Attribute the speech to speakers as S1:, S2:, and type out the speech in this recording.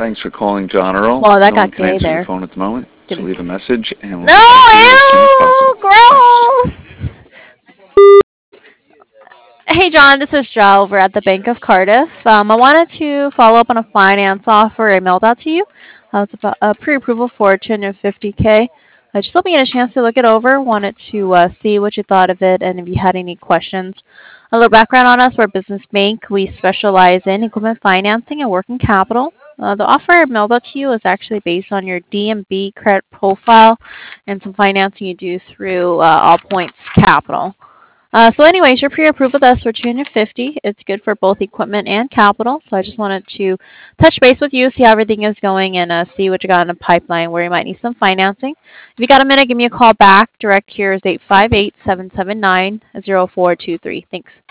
S1: Thanks for calling John Earl.
S2: Well, that
S1: No one
S2: got
S1: can
S2: gay
S1: answer
S2: there.
S1: your phone at the moment, so
S2: Didn't.
S1: leave a message and we'll
S2: No,
S1: get back to you as soon as
S2: ew,
S1: possible. Thanks.
S2: gross. Hey, John, this is Jo over at the Bank of Cardiff. I wanted to follow up on a finance offer I mailed out to you. It's about a pre-approval for 250K. Just hoping you had a chance to look it over. Wanted to see what you thought of it and if you had any questions. A little background on us: we're a business bank. We specialize in equipment financing and working capital. The offer I mailed out to you is actually based on your DMB credit profile and some financing you do through All Points Capital. So anyways, you're pre-approved with us for 250. It's good for both equipment and capital. So I just wanted to touch base with you, see how everything is going, and see what you got in the pipeline where you might need some financing. If you got a minute, give me a call back. Direct here is 858-779-0423. Thanks.